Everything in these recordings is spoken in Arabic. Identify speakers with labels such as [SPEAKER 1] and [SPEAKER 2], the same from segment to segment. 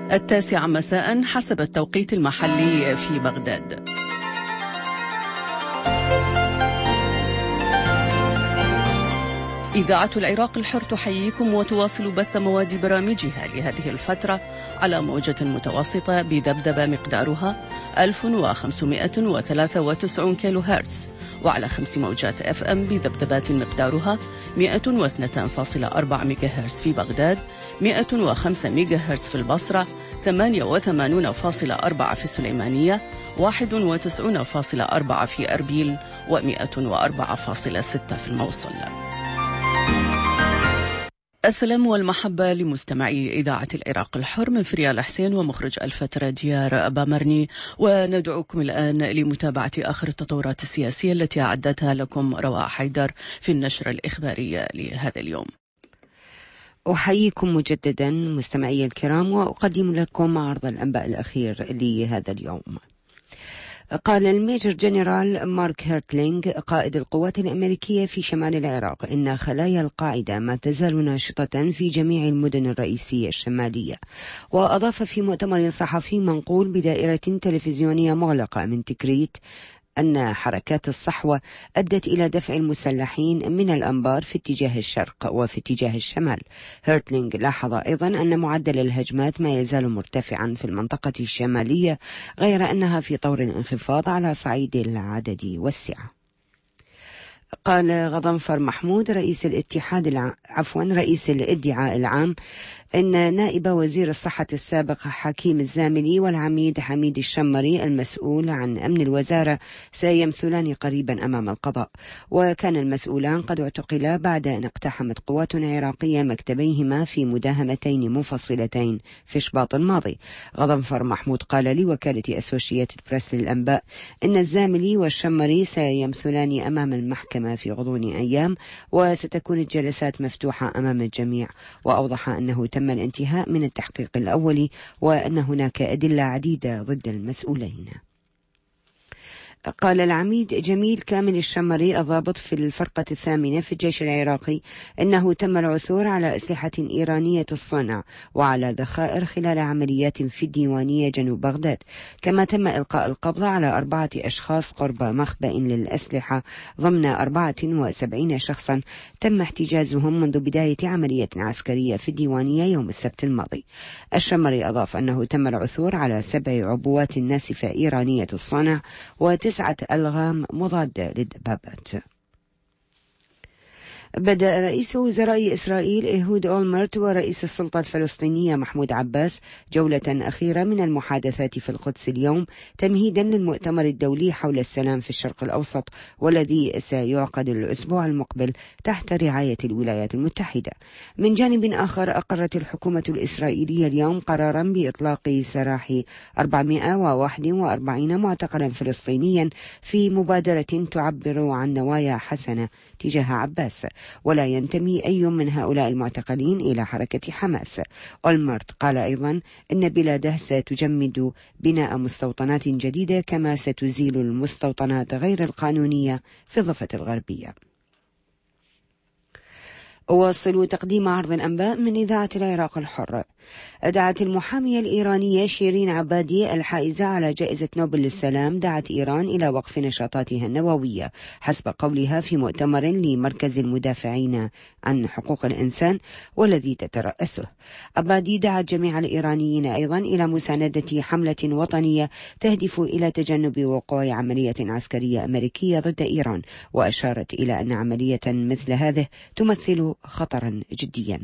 [SPEAKER 1] 9 مساء حسب التوقيت المحلي في بغداد. إذاعة العراق الحر تحييكم وتواصل بث مواد برامجها لهذه الفترة على موجة متوسطة بذبذبة مقدارها 1593 كيلو هرتز، وعلى 5 موجات FM بذبذبات مقدارها 102.4 ميجا هرتز في بغداد، 105 ميجا هرتز في البصرة، 88.4 في السليمانية، 91.4 في أربيل، و104.6 في الموصل. السلام والمحبة لمستمعي إذاعة العراق الحر من فريال حسين ومخرج الفترة ديار بامرني، وندعوكم الآن لمتابعة آخر التطورات السياسية التي أعدتها لكم رواء حيدر في النشرة الإخبارية لهذا اليوم.
[SPEAKER 2] أحييكم مجددا مستمعي الكرام، وأقدم لكم عرض الأنباء الأخير لهذا اليوم. قال الميجر جنرال مارك هيرتلينغ قائد القوات الأمريكية في شمال العراق إن خلايا القاعدة ما تزال ناشطة في جميع المدن الرئيسية الشمالية. وأضاف في مؤتمر صحفي منقول بدائرة تلفزيونية مغلقة من تكريت أن حركات الصحوة أدت إلى دفع المسلحين من الأنبار في اتجاه الشرق وفي اتجاه الشمال. هيرتلينغ لاحظ أيضا أن معدل الهجمات ما يزال مرتفعا في المنطقة الشمالية، غير أنها في طور انخفاض على صعيد العدد والسعة. قال غضنفر محمود رئيس الادعاء العام إن نائب وزير الصحة السابق حكيم الزاملي والعميد حميد الشمري المسؤول عن أمن الوزارة سيمثلان قريبا أمام القضاء، وكان المسؤولان قد اعتقلا بعد أن اقتحمت قوات عراقية مكتبيهما في مداهمتين منفصلتين في شباط الماضي. غضنفر محمود قال لوكالة أسوشيتد بريس للأنباء إن الزاملي والشمري سيمثلان أمام المحكمة في غضون أيام، وستكون الجلسات مفتوحة أمام الجميع. وأوضح أنه تم الانتهاء من التحقيق الأولي وأن هناك أدلة عديدة ضد المسؤولين. قال العميد جميل كامل الشمري الضابط في الفرقة 8 في الجيش العراقي إنه تم العثور على أسلحة إيرانية الصنع وعلى ذخائر خلال عمليات في الديوانية جنوب بغداد، كما تم إلقاء القبض على 4 أشخاص قرب مخبأ للأسلحة ضمن 74 شخصا تم احتجازهم منذ بداية عملية عسكرية في الديوانية يوم السبت الماضي. الشمري أضاف أنه تم العثور على 7 عبوات ناسفة إيرانية الصنع و9 ألغام مضادة للدبابات. بدأ رئيس وزراء إسرائيل إيهود أولمرت ورئيس السلطة الفلسطينية محمود عباس جولة أخيرة من المحادثات في القدس اليوم، تمهيدا للمؤتمر الدولي حول السلام في الشرق الأوسط والذي سيعقد الأسبوع المقبل تحت رعاية الولايات المتحدة. من جانب آخر، أقرت الحكومة الإسرائيلية اليوم قرارا بإطلاق سراح 441 معتقلا فلسطينيا في مبادرة تعبر عن نوايا حسنة تجاه عباس، ولا ينتمي أي من هؤلاء المعتقلين إلى حركة حماس. أولمرت قال أيضا إن بلاده ستجمد بناء مستوطنات جديدة، كما ستزيل المستوطنات غير القانونية في الضفة الغربية. أواصل تقديم عرض الأنباء من إذاعة العراق الحر. دعت المحامية الإيرانية شيرين عبادي الحائزة على جائزة نوبل للسلام دعت إيران إلى وقف نشاطاتها النووية حسب قولها في مؤتمر لمركز المدافعين عن حقوق الإنسان والذي تترأسه. عبادي دعت جميع الإيرانيين أيضا إلى مساندة حملة وطنية تهدف إلى تجنب وقوع عملية عسكرية أمريكية ضد إيران، وأشارت إلى أن عملية مثل هذه تمثل خطرا جديا.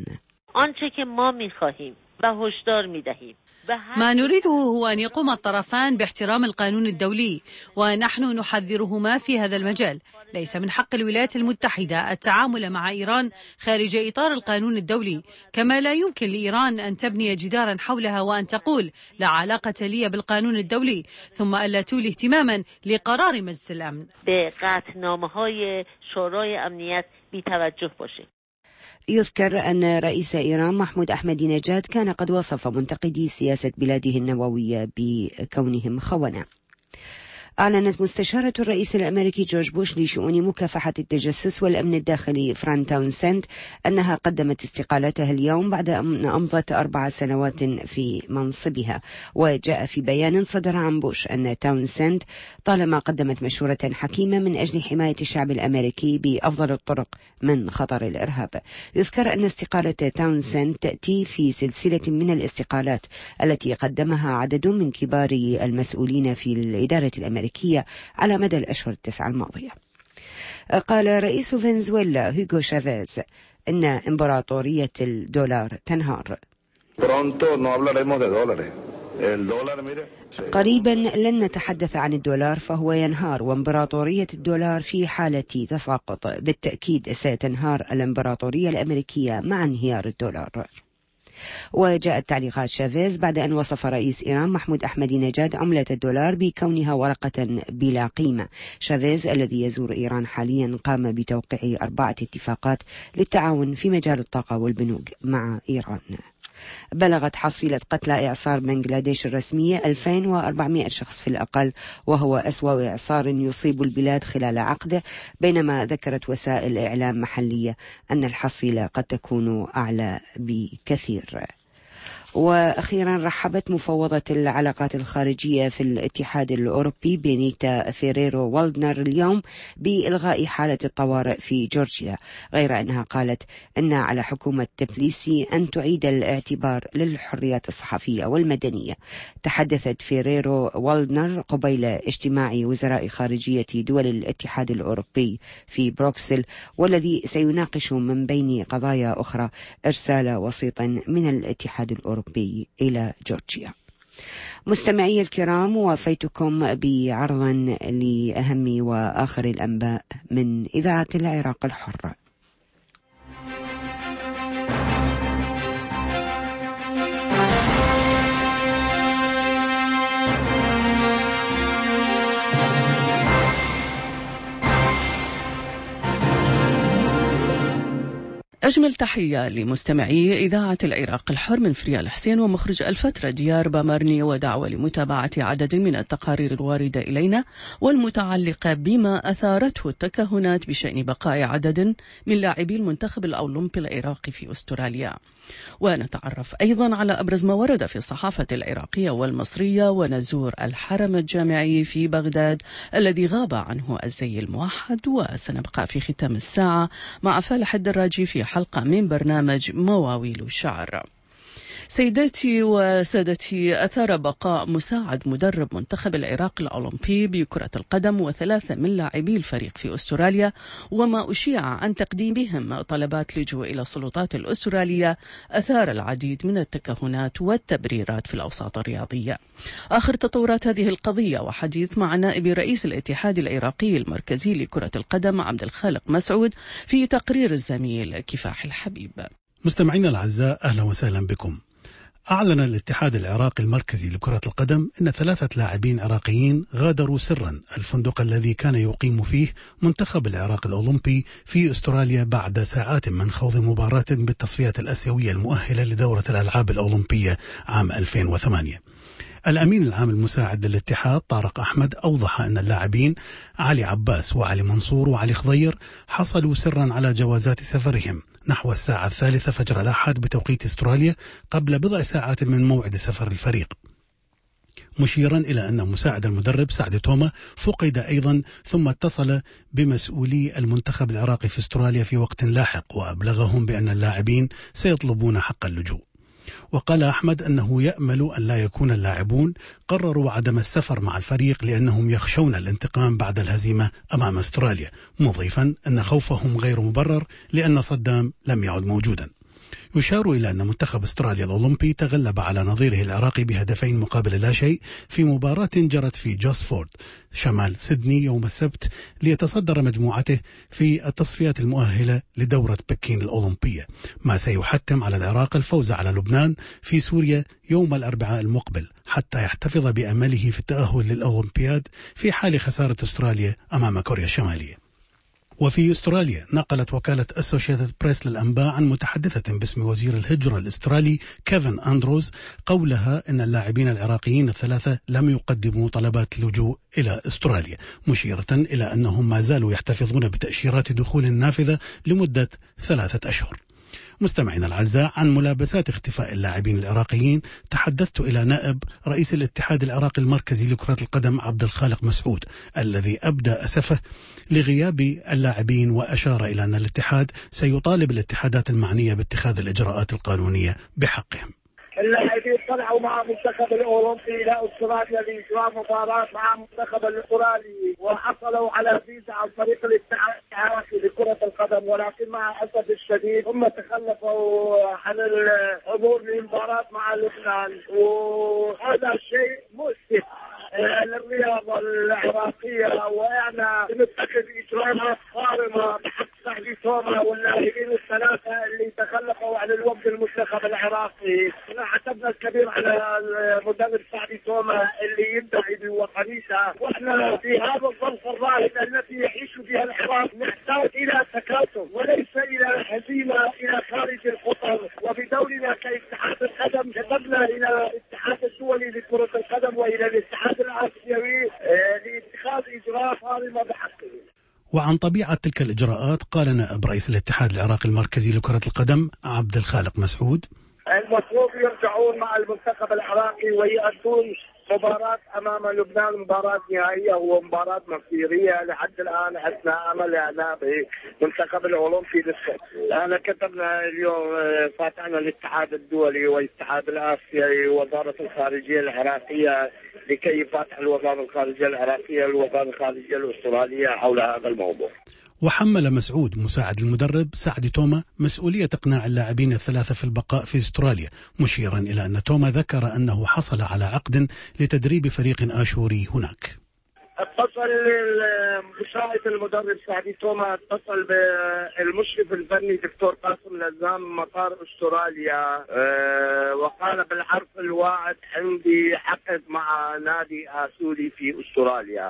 [SPEAKER 3] ما نريده هو أن يقوم الطرفان باحترام القانون الدولي، ونحن نحذرهما في هذا المجال. ليس من حق الولايات المتحدة التعامل مع إيران خارج إطار القانون الدولي، كما لا يمكن لإيران أن تبني جدارا حولها وأن تقول لا علاقة لي بالقانون الدولي ثم ألا تولي اهتماما لقرار مجلس الأمن.
[SPEAKER 2] يذكر أن رئيس إيران محمود أحمدي نجاد كان قد وصف منتقدي سياسة بلاده النووية بكونهم خونة. أعلنت مستشارة الرئيس الأمريكي جورج بوش لشؤون مكافحة التجسس والأمن الداخلي فران تاونسند أنها قدمت استقالتها اليوم بعد أن أمضت 4 سنوات في منصبها. وجاء في بيان صدر عن بوش أن تاونسند طالما قدمت مشورة حكيمة من أجل حماية الشعب الأمريكي بأفضل الطرق من خطر الإرهاب. يذكر أن استقالة تاونسند تأتي في سلسلة من الاستقالات التي قدمها عدد من كبار المسؤولين في الإدارة الأمريكية على مدى الأشهر 9 الماضية. قال رئيس فنزويلا هوغو شافيز إن إمبراطورية الدولار تنهار. قريبا لن نتحدث عن الدولار فهو ينهار، وإمبراطورية الدولار في حالة تساقط بالتأكيد ستنهار الإمبراطورية الأمريكية مع انهيار الدولار. وجاءت تعليقات شافيز بعد أن وصف رئيس إيران محمود أحمدي نجاد عملة الدولار بكونها ورقة بلا قيمة. شافيز الذي يزور إيران حاليا قام بتوقيع 4 اتفاقات للتعاون في مجال الطاقة والبنوك مع إيران. بلغت حصيلة قتلى إعصار بنغلاديش الرسمية 2400 شخص في الأقل، وهو أسوأ إعصار يصيب البلاد خلال عقده، بينما ذكرت وسائل إعلام محلية أن الحصيلة قد تكون أعلى بكثير. وأخيرا رحبت مفوضة العلاقات الخارجية في الاتحاد الأوروبي بينيتا فيريرو والدنر اليوم بإلغاء حالة الطوارئ في جورجيا، غير أنها قالت أن على حكومة تبليسي أن تعيد الاعتبار للحريات الصحفية والمدنية. تحدثت فيريرو والدنر قبيل اجتماع وزراء خارجية دول الاتحاد الأوروبي في بروكسل، والذي سيناقش من بين قضايا أخرى إرسال وسيط من الاتحاد الأوروبي إلى جورجيا. مستمعي الكرام، وافيتكم بعرض لأهم وآخر الأنباء من إذاعة العراق الحرة.
[SPEAKER 1] أجمل تحية لمستمعي إذاعة العراق الحر من فريال حسين ومخرج الفترة ديار بامرني، ودعوة لمتابعة عدد من التقارير الواردة إلينا والمتعلقة بما أثارته التكهنات بشأن بقاء عدد من لاعبي المنتخب الأولمبي العراقي في أستراليا. ونتعرف أيضا على أبرز ما ورد في الصحافة العراقية والمصرية، ونزور الحرم الجامعي في بغداد الذي غاب عنه الزي الموحد. وسنبقى في ختام الساعة مع فالح الدراجي في حلقة من برنامج مواويل الشعر. سيداتي وسادتي، أثار بقاء مساعد مدرب منتخب العراق الأولمبي بكرة القدم و3 من لاعبي الفريق في أستراليا، وما أشيع عن تقديمهم طلبات لجوء إلى السلطات الأسترالية أثار العديد من التكهنات والتبريرات في الأوساط الرياضية. آخر تطورات هذه القضية وحديث مع نائب رئيس الاتحاد العراقي المركزي لكرة القدم عبد الخالق مسعود في تقرير الزميل كفاح الحبيب.
[SPEAKER 4] مستمعينا الأعزاء، أهلا وسهلا بكم. أعلن الاتحاد العراقي المركزي لكرة القدم أن 3 لاعبين عراقيين غادروا سرا الفندق الذي كان يقيم فيه منتخب العراق الأولمبي في أستراليا بعد ساعات من خوض مباراة بالتصفيات الآسيوية المؤهلة لدورة الألعاب الأولمبية عام 2008. الأمين العام المساعد للاتحاد طارق أحمد أوضح أن اللاعبين علي عباس وعلي منصور وعلي خضير حصلوا سرا على جوازات سفرهم نحو الساعة 3 فجر الأحد بتوقيت أستراليا قبل بضع ساعات من موعد سفر الفريق، مشيرا إلى أن مساعد المدرب سعد توما فقد أيضا، ثم اتصل بمسؤولي المنتخب العراقي في أستراليا في وقت لاحق وأبلغهم بأن اللاعبين سيطلبون حق اللجوء. وقال أحمد أنه يأمل أن لا يكون اللاعبون قرروا عدم السفر مع الفريق لأنهم يخشون الانتقام بعد الهزيمة أمام أستراليا، مضيفا أن خوفهم غير مبرر لأن صدام لم يعد موجودا. يشار إلى أن منتخب أستراليا الأولمبي تغلب على نظيره العراقي بهدفين مقابل لا شيء في مباراة جرت في جوسفورد شمال سيدني يوم السبت ليتصدر مجموعته في التصفيات المؤهلة لدورة بكين الأولمبية، ما سيحتم على العراق الفوز على لبنان في سوريا يوم الأربعاء المقبل حتى يحتفظ بأمله في التأهل للأولمبياد في حال خسارة أستراليا أمام كوريا الشمالية. وفي أستراليا نقلت وكالة أسوشيتد بريس للأنباء عن متحدثة باسم وزير الهجرة الأسترالي كيفن أندروز قولها أن اللاعبين العراقيين الثلاثة لم يقدموا طلبات اللجوء إلى أستراليا، مشيرة إلى أنهم ما زالوا يحتفظون بتأشيرات دخول نافذة لمدة 3 أشهر. مستمعينا الأعزاء، عن ملابسات اختفاء اللاعبين العراقيين تحدثت إلى نائب رئيس الاتحاد العراقي المركزي لكرة القدم عبد الخالق مسعود الذي أبدى أسفه لغياب اللاعبين، وأشار إلى أن الاتحاد سيطالب الاتحادات المعنية باتخاذ الإجراءات القانونية بحقهم.
[SPEAKER 5] اللاعبين طلعوا مع المنتخب الاولمبي الى استراليا لاجراء مباراه مع المنتخب الاسترالي، وحصلوا على فيزا عن طريق الاتحاد العراقي لكره القدم، ولكن مع الاسف الشديد هم تخلفوا عن الحضور للمباراه مع لبنان، وهذا شيء مؤسف للرياضه العراقيه، وانا نتخذ اجراءات صارمه بحق سعدي توما واللاعبين الثلاثه اللي تخلفوا عن الوفد المنتخب العراقي. عتبنا الكبير على المدرب سعدي توما اللي يدعي بوطنيته، واحنا في هذا الظرف الراهن الذي يعيش بها العراق نحتاج الى تكاتف وليس الى هزيمه الى خارج القطر. وبدورنا كاتحاد القدم كتبنا الى الاتحاد الدولي لكره القدم والى الاتحاد الاسيوي لاتخاذ اجراءات صارمه بحقه.
[SPEAKER 4] وعن طبيعة تلك الإجراءات قال نائب رئيس الاتحاد العراقي المركزي لكرة القدم عبد الخالق مسعود:
[SPEAKER 5] المفروض يرجعون مع المنتخب العراقي ويأدون مباراة أمام لبنان، مباراة نهائية ومباراة مصيرية. لحد الآن عندنا أمل يعني بالمنتخب الأولمبي لسه. أنا كتبنا اليوم فاتحنا الاتحاد الدولي والاتحاد الآسيوي ووزارة الخارجية العراقية لكي يفتح الوزارة الخارجية العراقية والوزارة الخارجية الأسترالية حول هذا الموضوع.
[SPEAKER 4] وحمل مسعود مساعد المدرب سعدي توما مسؤولية إقناع اللاعبين الثلاثة في البقاء في أستراليا، مشيرا إلى أن توما ذكر أنه حصل على عقد لتدريب فريق آشوري هناك.
[SPEAKER 5] اتصل مساعد المدرب سعدي توما، اتصل بالمشرف الفني دكتور قاسم لزام مطار استراليا، وقال بالحرف الواحد عندي عقد مع نادي آسوري في استراليا،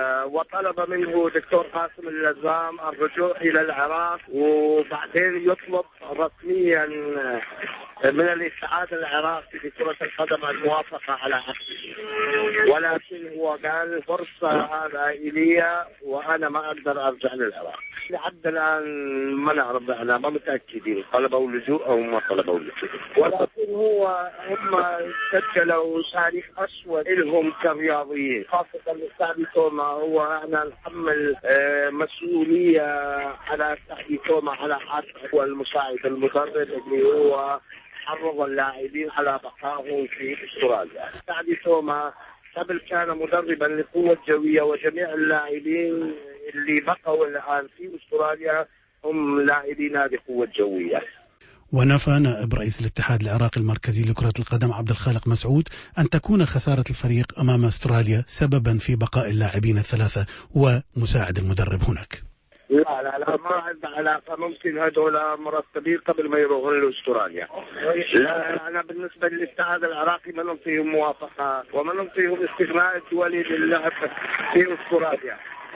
[SPEAKER 5] وطلب منه دكتور قاسم اللزام الرجوع الى العراق، وبعدين يطلب رسميا من الاتحاد العراقي لكرة القدم الموافقة على عقده، ولكن هو قال فرصة هذا إلي وأنا ما أقدر أرجع للعراق. لحد الآن ما نعرف، احنا ما متأكدين طلبوا اللجوء أو ما طلبوا اللجوء، ولكن هم سجلوا تاريخ أسود لهم كرياضيين، خاصة سعدي توما. هو أنا نحمل مسؤولية على سعدي توما على حد هو المساعد المدرب اللي هو حرض اللاعبين على بقائهم في استراليا. سعدي توما قبل كان مدربا للقوة الجوية، وجميع اللاعبين اللي بقوا الآن في استراليا هم لاعبي نادي القوة الجوية.
[SPEAKER 4] ونفى نائب رئيس الاتحاد العراقي المركزي لكرة القدم عبد الخالق مسعود أن تكون خسارة الفريق أمام استراليا سببا في بقاء اللاعبين الثلاثة ومساعد المدرب هناك.
[SPEAKER 5] لا ما عندها علاقة. ممكن هذول مرتبين قبل ما يروحون لاستراليا. لا أنا بالنسبة للاتحاد العراقي ما نعطيهم موافقة وما نعطيهم استغناء الدولي للعب في استراليا،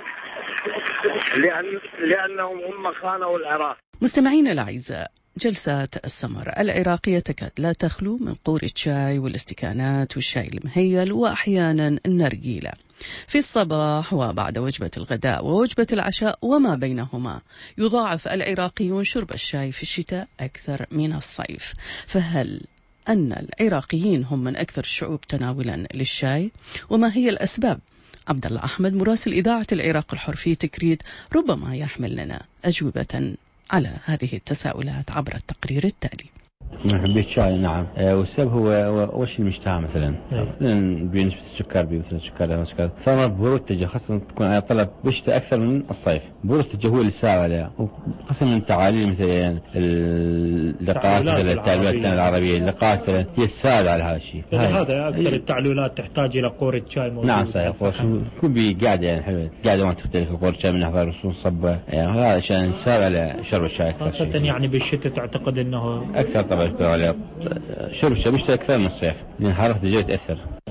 [SPEAKER 5] لأنهم هم خانوا العراق.
[SPEAKER 1] مستمعين الأعزاء، جلسات السمر العراقية تكاد لا تخلو من قورة الشاي والاستكانات والشاي المهيل وأحيانا النرجيلة في الصباح وبعد وجبة الغداء ووجبة العشاء وما بينهما. يضاعف العراقيون شرب الشاي في الشتاء أكثر من الصيف، فهل أن العراقيين هم من أكثر الشعوب تناولا للشاي؟ وما هي الأسباب؟ عبد الله أحمد مراسل إذاعة العراق الحر في تكريت ربما يحمل لنا أجوبة على هذه التساؤلات عبر التقرير التالي.
[SPEAKER 6] محبي الشاي نعم، والسبب هو وش المشتهى مثلا بنسبة السكر مثلا سكر فما بروتجة خاصة تكون على طلب بالشتاء أكثر من الصيف. بروتجة هو اللي ساعد عليها، وقسم من تعاليم مثلا اللقاءات التعليلات العربية اللقاءات هي الساعد على هذا الشيء.
[SPEAKER 7] هذا أكثر التعليلات تحتاج إلى قورة شاي موجود.
[SPEAKER 6] نعم صحيح، تكون بقاعدة يعني حلوة قاعدة ما تختلف قورة شاي من أحضار رسول صبة، يعني هذا عشان يساعد على شرب الشاي أكثر.
[SPEAKER 7] خاصة يعني بالشتاء تعتقد إنه
[SPEAKER 6] أكثر طبعا على شرب الشاي بيشتغل أكثر من الصيف لأن حرارة الجو تأثر.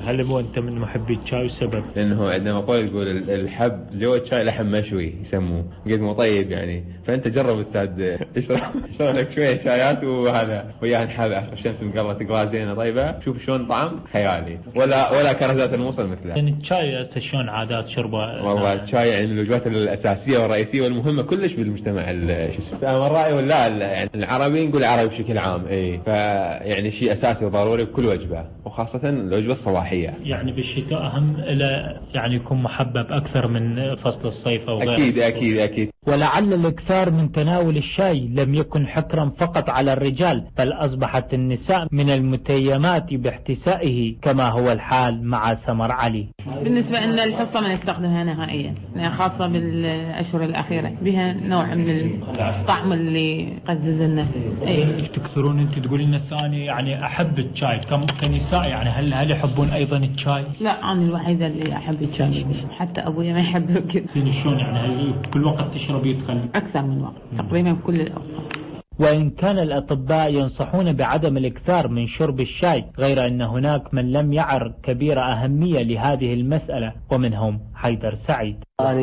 [SPEAKER 7] هل هو أنت من محبي الشاي والسبب؟
[SPEAKER 6] لأنه عندنا مقولة تقول الحب جو الشاي لحم مشوي يسموه قد مو طيب يعني. فأنت جرب أستاذ اشرب لك شوية شايات وهذا وياه نحب الشمس مقرة تقرأ زينة طيبة شوف شلون طعم خيالي ولا كرزات الموصل مثله.
[SPEAKER 7] يعني الشاي شلون عادات شربه؟
[SPEAKER 6] والله الشاي يعني من الوجبات الأساسية والرئيسية والمهمة كلش بالمجتمع. أنا رأيي ولا يعني العربي نقول عربي بشكل عام فيعني شيء أساسي وضروري بكل وجبة وخاصة الوجبة الصباحية.
[SPEAKER 7] يعني بالشتاء أهم إلى يعني يكون محبب أكثر من فصل الصيف أو
[SPEAKER 6] غيره. أكيد.
[SPEAKER 8] ولعل الإكثار من تناول الشاي لم يكن حكرا فقط على الرجال بل أصبحت النساء من المتيمات باحتسائه كما هو الحال مع سمر علي.
[SPEAKER 9] بالنسبة لنا الحصة ما نستخدمها نهائيا خاصة بالأشهر الأخيرة بها نوع من الطعم اللي يقزز الناس.
[SPEAKER 7] تكثرون أنت تقولين الثاني يعني أحب الشاي كنساء يعني هل يحبون أيضا الشاي؟
[SPEAKER 9] لا أنا الوحيدة اللي أحب الشاي حتى أبويا ما يحبه كذا.
[SPEAKER 7] شلون يعني كل وقت تشرب يدخل؟
[SPEAKER 9] أكثر من وقت تقريبا كل الأوقات.
[SPEAKER 8] وإن كان الأطباء ينصحون بعدم الإكثار من شرب الشاي غير أن هناك من لم يعر كبير أهمية لهذه المسألة ومنهم حيدر سعيد.
[SPEAKER 10] أنا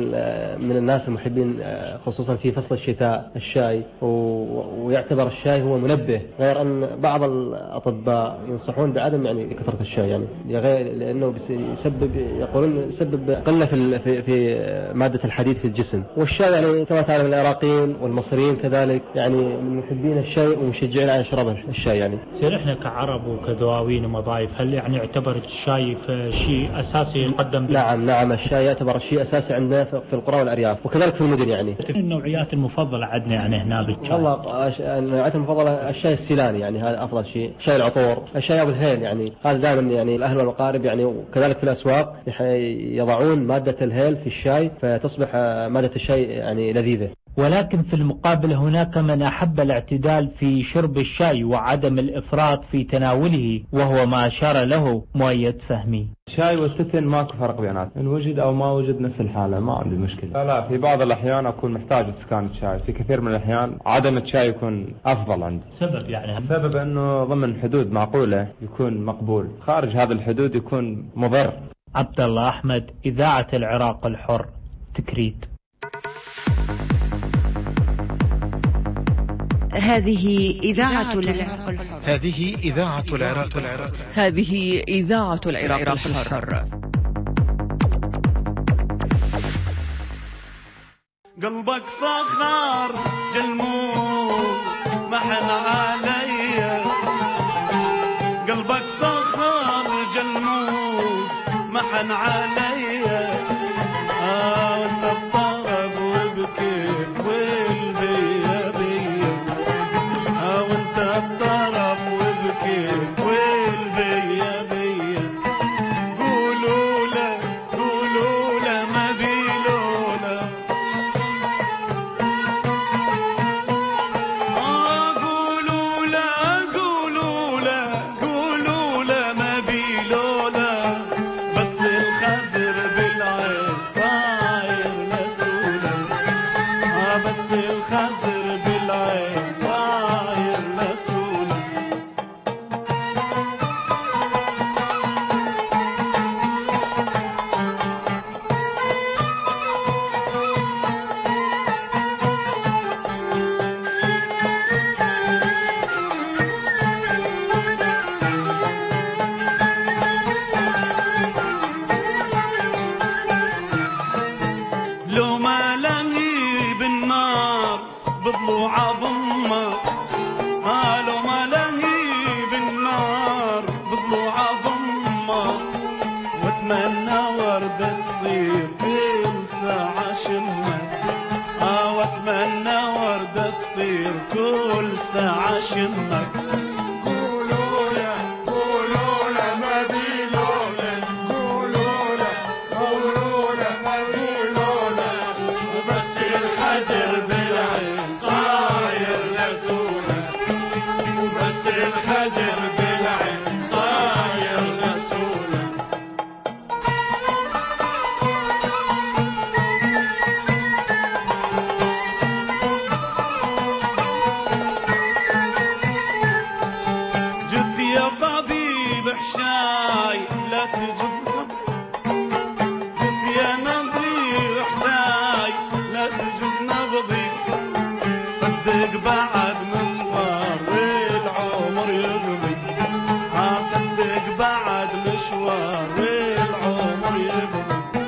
[SPEAKER 10] من الناس المحبين خصوصا في فصل الشتاء الشاي ويعتبر الشاي هو منبه غير أن بعض الأطباء ينصحون بعدم يعني كثرة الشاي يعني غير لأنه يقولون يسبب قلة في مادة الحديد في الجسم. والشاي يعني كما تعلم العراقيين والمصريين كذلك يعني من محبين الشاي ومشجعين على شرب الشاي يعني.
[SPEAKER 7] سير احنا كعرب وكدواوين ومضايف هل يعني يعتبر الشاي في شيء أساسي يقدم؟
[SPEAKER 10] نعم الشاي يعتبر شيء أساسي عندنا في القرى والأرياف وكذلك في المدن يعني.
[SPEAKER 7] النوعيات المفضلة عندنا يعني هنا بالشاي؟
[SPEAKER 10] والله النوعيات المفضلة الشاي السيلاني يعني هذا أفضل شيء. شاي العطور الشاي أبو الهيل يعني هذا دائما يعني الأهل والأقارب يعني وكذلك في الأسواق يضعون مادة الهيل في الشاي فتصبح مادة الشاي يعني لذيذة.
[SPEAKER 8] ولكن في المقابل هناك من أحب الاعتدال في شرب الشاي وعدم الإفراط في تناوله وهو ما أشار له مؤيد فهمي.
[SPEAKER 11] الشاي والستن ماكو فرق بينات إن وجد أو ما وجد نفس الحالة ما عندي مشكلة. لا في بعض الأحيان أكون محتاج سكان الشاي في كثير من الأحيان عدم الشاي يكون أفضل عندي.
[SPEAKER 7] سبب يعني
[SPEAKER 11] السبب أنه ضمن حدود معقولة يكون مقبول خارج هذا الحدود يكون مضر.
[SPEAKER 8] عبد الله أحمد إذاعة العراق الحر تكريت.
[SPEAKER 2] هذه إذاعة العراق الحر.
[SPEAKER 4] هذه إذاعة العراق الحر.
[SPEAKER 1] هذه إذاعة العراق الحر.
[SPEAKER 12] قلبك صخر جلمود محن علي قلبك صخر جلمود محن علي وانت بطرب وبكيف والبيا بيا وانت بطرب وبكيف والبيا بيا قولوا له ما بيلولا قولوا له ما بيلولا بس الخزر بالعين صاير لسولا بس الخزر بالعين صاير لسولا لو ما لهي بالنار بضلوع ضمه لو ما لهي بالنار بضلوع ضمه واتمنى وردة تصير كل ساعة شمه واتمنى وردة تصير كل ساعة شمك قولوا له ما بيلولا قولوا له ما بيلولا بس الخزر بالعين صاير لسولا بس الخزر بالعين صاير لسولا طبيب حشاي لا تجد يا نظير حساي لا تجد نبضي صدق بعد مشوار والعمر يقضي صدق بعد مشوار والعمر يقضي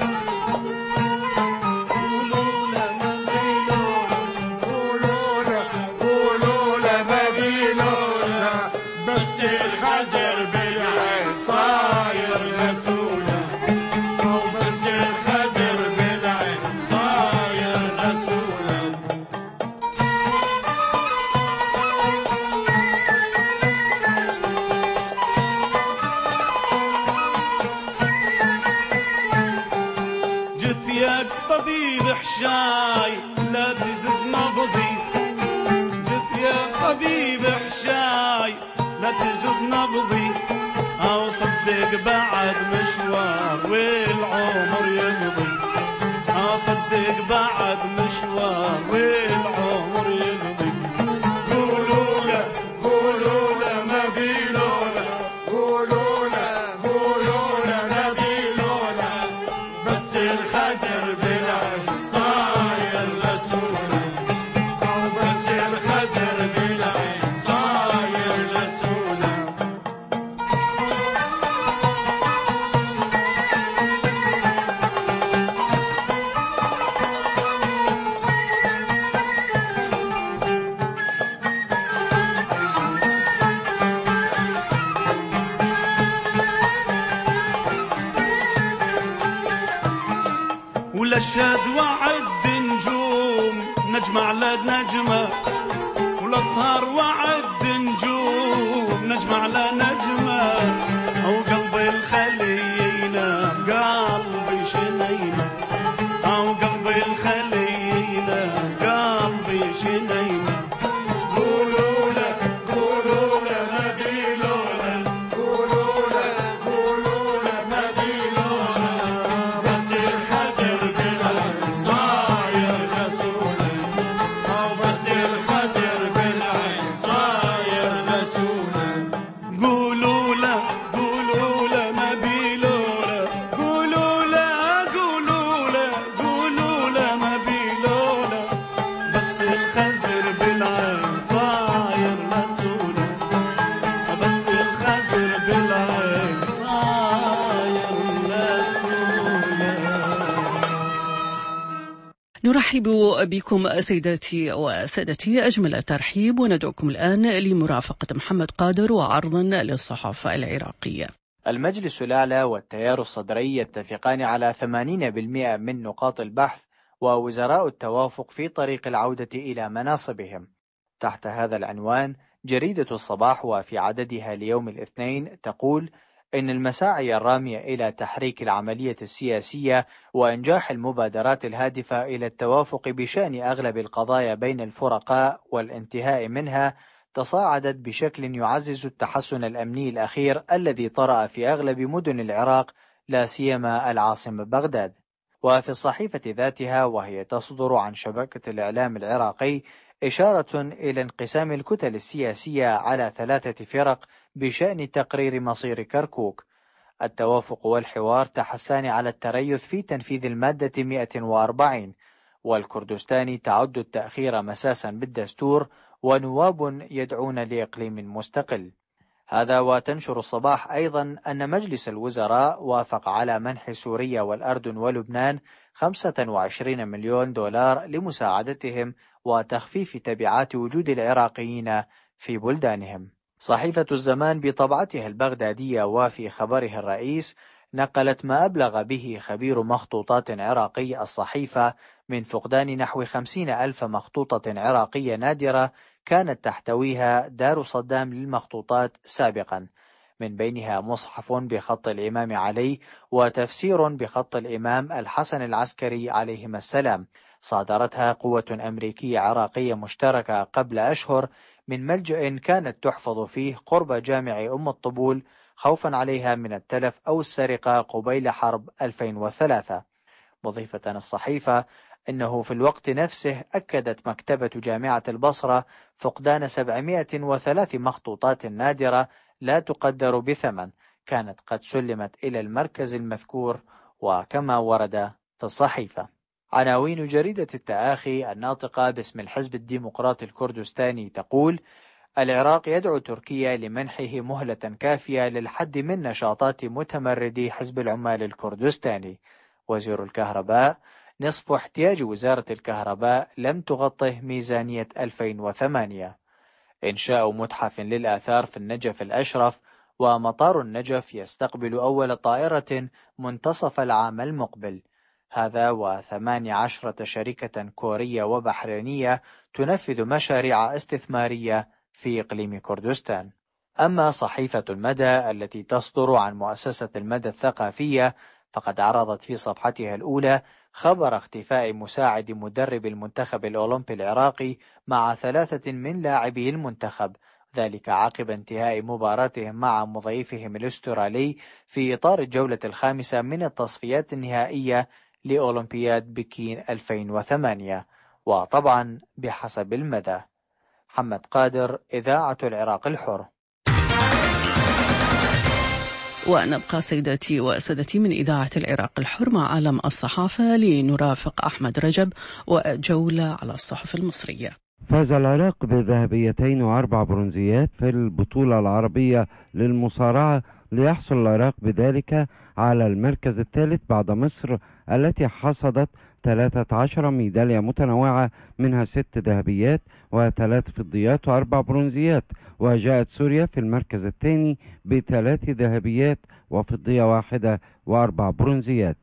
[SPEAKER 13] بس الخزر بالعين صاير رسوله بس الخزر بالعين صاير رسوله
[SPEAKER 12] جت يا طبيب حشاي لا تزد نبضي جت يا طبيب حشاي لا تجد نبضي أو صدق بعد مشوار والعمر يقضي صدق بعد مشوار والعمر يقضي
[SPEAKER 13] قولوا له ما بيلوله قولوا له ما بيلوله بس الخزر بالعين صاير رسوله بس الخزر بالعين صاير رسوله
[SPEAKER 12] والاشهد وعد نجوم نجمة على نجمة والاسهر وعد نجوم نجمة على نجمة او قلبي الخلي ينام قلبي شنيمة او قلبي الخلي ينام قلبي شنيمة
[SPEAKER 13] قولوا له ما بيلوله قولوا له ما بيلوله بس الخزر بالعين صاير رسوله بس الخزر بالعين صاير رسوله
[SPEAKER 12] قولوا له ما بيلوله قولوا له ما بيلوله بس الخزر بالعين صاير رسوله بس الخزر بالعين صاير رسوله.
[SPEAKER 1] نرحب بكم سيداتي وسادتي أجمل الترحيب وندعوكم الآن لمرافقة محمد قادر وعرضا للصحافة العراقية.
[SPEAKER 14] المجلس الأعلى والتيار الصدري يتفقان على 80% من نقاط البحث ووزراء التوافق في طريق العودة إلى مناصبهم. تحت هذا العنوان جريدة الصباح وفي عددها ليوم الاثنين تقول إن المساعي الرامية إلى تحريك العملية السياسية وإنجاح المبادرات الهادفة إلى التوافق بشأن أغلب القضايا بين الفرقاء والانتهاء منها تصاعدت بشكل يعزز التحسن الأمني الأخير الذي طرأ في أغلب مدن العراق لا سيما العاصمة بغداد. وفي الصحيفة ذاتها وهي تصدر عن شبكة الإعلام العراقي إشارة إلى انقسام الكتل السياسية على 3 فرق بشأن تقرير مصير كركوك. التوافق والحوار تحثان على التريث في تنفيذ المادة 140، والكردستاني تعد التأخير مساسا بالدستور، ونواب يدعون لإقليم مستقل. هذا وتنشر الصباح أيضا أن مجلس الوزراء وافق على منح سوريا والأردن ولبنان 25 مليون دولار لمساعدتهم وتخفيف تبعات وجود العراقيين في بلدانهم. صحيفة الزمان بطبعتها البغدادية وفي خبرها الرئيس نقلت ما أبلغ به خبير مخطوطات عراقي الصحيفة من فقدان نحو 50,000 مخطوطة عراقية نادرة كانت تحتويها دار صدام للمخطوطات سابقا، من بينها مصحف بخط الإمام علي وتفسير بخط الإمام الحسن العسكري عليهما السلام، صادرتها قوة أمريكية عراقية مشتركة قبل أشهر من ملجأ كانت تحفظ فيه قرب جامع أم الطبول خوفا عليها من التلف أو السرقة قبيل حرب 2003. مضيفة الصحيفة إنه في الوقت نفسه أكدت مكتبة جامعة البصرة فقدان 703 مخطوطات نادرة لا تقدر بثمن كانت قد سلمت إلى المركز المذكور وكما ورد في الصحيفة. عناوين جريدة التآخي الناطقة باسم الحزب الديمقراطي الكردستاني تقول: العراق يدعو تركيا لمنحه مهلة كافية للحد من نشاطات متمردي حزب العمال الكردستاني. وزير الكهرباء: نصف احتياج وزارة الكهرباء لم تغطه ميزانية 2008. إنشاء متحف للآثار في النجف الأشرف، ومطار النجف يستقبل أول طائرة منتصف العام المقبل. هذا و18 شركة كورية وبحرينية تنفذ مشاريع استثمارية في إقليم كردستان. أما صحيفة المدى التي تصدر عن مؤسسة المدى الثقافية فقد عرضت في صفحتها الأولى خبر اختفاء مساعد مدرب المنتخب الأولمبي العراقي مع 3 من لاعبي المنتخب، ذلك عقب انتهاء مباراتهم مع مضيفهم الأسترالي في إطار الجولة الخامسة من التصفيات النهائية لأولمبياد بكين 2008. وطبعا بحسب المدى. محمد قادر، إذاعة العراق الحر.
[SPEAKER 1] ونبقى سيداتي وسادتي من إذاعة العراق الحر مع عالم الصحافة لنرافق أحمد رجب وجولة على الصحف المصرية.
[SPEAKER 15] فاز العراق بذهبيتين و4 برونزيات في البطولة العربية للمصارعة، ليحصل العراق بذلك على المركز الثالث بعد مصر التي حصدت 13 ميدالية متنوعة، منها 6 ذهبيات و3 فضيات و4 برونزيات، وجاءت سوريا في المركز الثاني ب3 ذهبيات وفضية واحدة و4 برونزيات.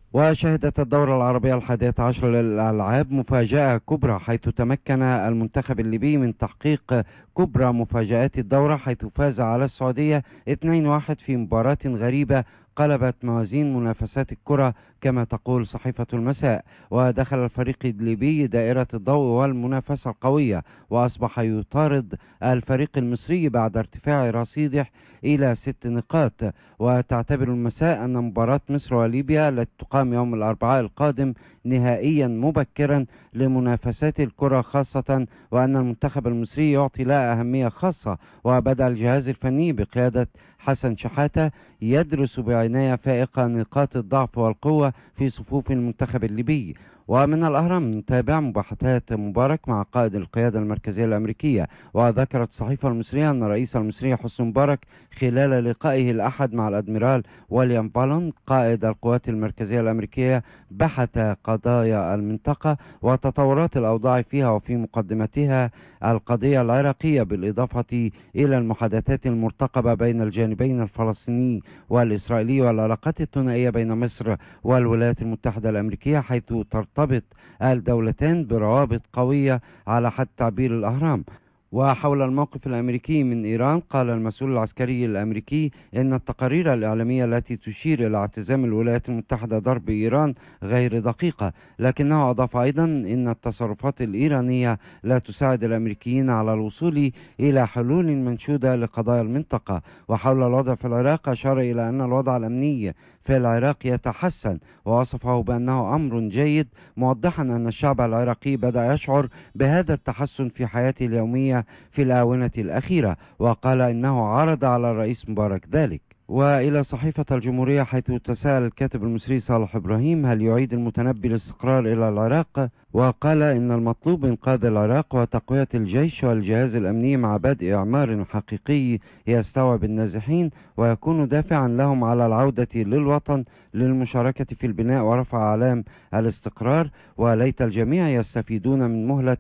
[SPEAKER 15] وشهدت الدورة العربية 11 للألعاب مفاجأة كبرى، حيث تمكن المنتخب الليبي من تحقيق كبرى مفاجآت الدورة، حيث فاز على السعودية 2-1 في مباراة غريبة قلبت موازين منافسات الكرة كما تقول صحيفة المساء. ودخل الفريق الليبي دائرة الضوء والمنافسة القوية، وأصبح يطارد الفريق المصري بعد ارتفاع رصيده إلى 6 نقاط. وتعتبر المساء أن مباراة مصر وليبيا التي تقام يوم الأربعاء القادم نهائيا مبكرا لمنافسات الكرة خاصة، وأن المنتخب المصري يعطي لها أهمية خاصة. وبدأ الجهاز الفني بقيادة حسن شحاتة يدرس بعناية فائقة نقاط الضعف والقوة في صفوف المنتخب الليبي. ومن الأهرام نتابع مباحثات مبارك مع قائد القيادة المركزية الأمريكية. وذكرت الصحيفة المصرية أن الرئيس المصري حسني مبارك خلال لقائه الأحد مع الأدميرال ويليام بالون قائد القوات المركزية الأمريكية بحث قضايا المنطقة وتطورات الأوضاع فيها، وفي مقدمتها القضية العراقية، بالإضافة إلى المحادثات المرتقبة بين الجانبين الفلسطيني والإسرائيلي، والعلاقات الثنائية بين مصر والولايات المتحدة الأمريكية، حيث ترتبط الدولتان بروابط قوية على حد تعبير الأهرام. وحول الموقف الأمريكي من إيران قال المسؤول العسكري الأمريكي إن التقارير الإعلامية التي تشير إلى اعتزام الولايات المتحدة ضرب إيران غير دقيقة، لكنه أضاف أيضا إن التصرفات الإيرانية لا تساعد الأمريكيين على الوصول إلى حلول منشودة لقضايا المنطقة. وحول الوضع في العراق أشار إلى أن الوضع الأمني في العراق يتحسن، ووصفه بأنه أمر جيد، موضحا أن الشعب العراقي بدأ يشعر بهذا التحسن في حياته اليومية في الآونة الأخيرة. وقال إنه عرض على الرئيس مبارك ذلك. وإلى صحيفة الجمهورية، حيث تساءل الكاتب المصري صالح إبراهيم هل يعيد المتنبي الاستقرار إلى العراق، وقال إن المطلوب إنقاذ العراق وتقوية الجيش والجهاز الأمني مع بدء إعمار حقيقي يستوعب النازحين ويكون دافعا لهم على العودة للوطن للمشاركة في البناء ورفع أعلام الاستقرار، وليت الجميع يستفيدون من مهلة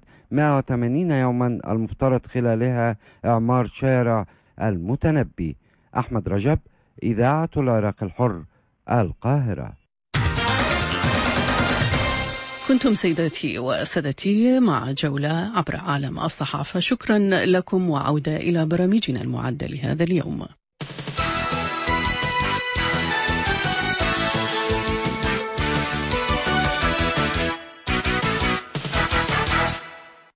[SPEAKER 15] 180 يوما المفترض خلالها إعمار شارع المتنبي. أحمد رجب، إذاعة العراق الحر، القاهرة.
[SPEAKER 1] كنتم سيداتي وسادتي مع جولة عبر عالم الصحافة. شكرا لكم، وعودة إلى برامجنا المعدة لهذا اليوم.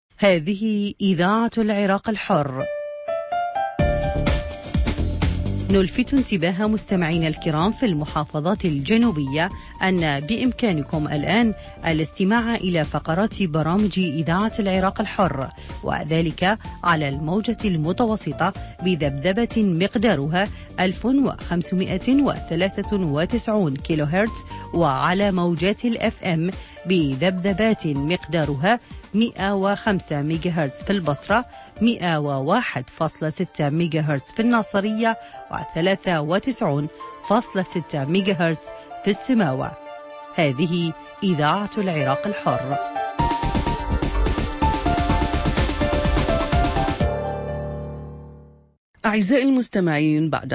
[SPEAKER 3] هذه إذاعة العراق الحر، نلفت انتباه مستمعينا الكرام في المحافظات الجنوبية أن بإمكانكم الآن الاستماع إلى فقرات برامج إذاعة العراق الحر، وذلك على الموجة المتوسطة بذبذبة مقدارها 1593 كيلو هرتز، وعلى موجات الأف أم بذبذبات مقدارها 105 ميجا هرتز في البصرة، 101.6 ميجا هرتز في الناصرية، و93.6 ميجا هرتز في السماوة. هذه إذاعة العراق الحر.
[SPEAKER 1] أعزائي المستمعين، بعد